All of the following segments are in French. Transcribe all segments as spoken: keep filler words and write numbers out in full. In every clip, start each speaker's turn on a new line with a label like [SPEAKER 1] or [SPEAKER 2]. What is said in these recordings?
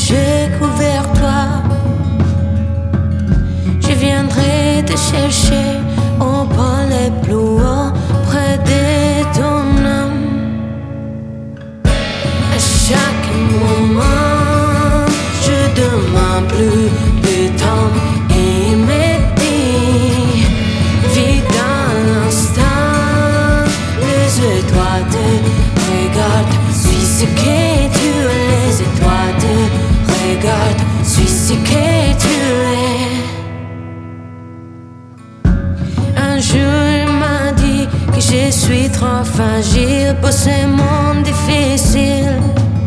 [SPEAKER 1] j'ai couvert toi. Je viendrai te chercher au pôle les plus haut, près de ton âme. À chaque moment, je demande plus de temps et midi. Vis dans l'instant, les étoiles te regardent. Suis ce que tu es, les étoiles te regardent. Suis ce que tu es. Un jour il m'a dit que je suis trop fragile pour ce monde difficile.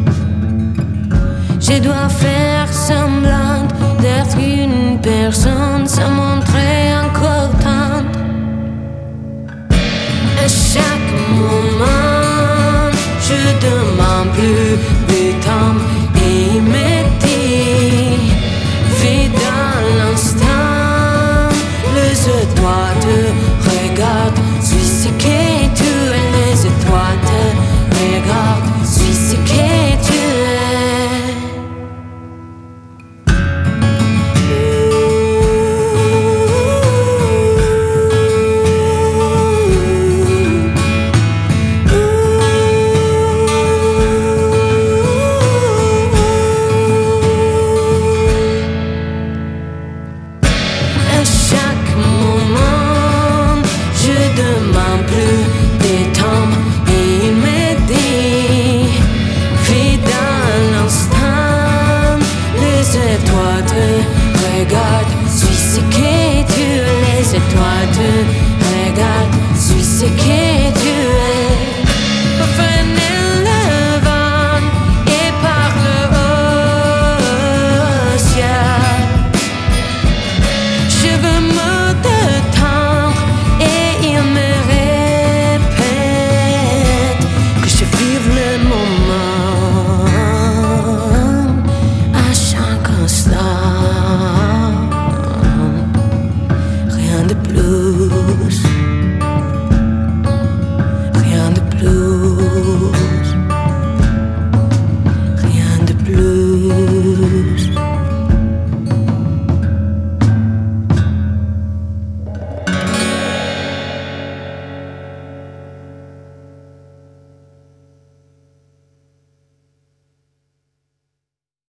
[SPEAKER 1] Je dois faire semblant d'être une personne sans montrer encore tant. À chaque moment, je demande plus de temps et il me dit, vis dans l'instant, les étoiles te regardent. Suis ce que tu es, les étoiles te regardent. Suis ce que tu es. À chaque moment, je demande plus de temps et il me dit, vis dans l'instant, les étoiles te regardent. Suis ce que tu es, les étoiles te regardent. Suis ce que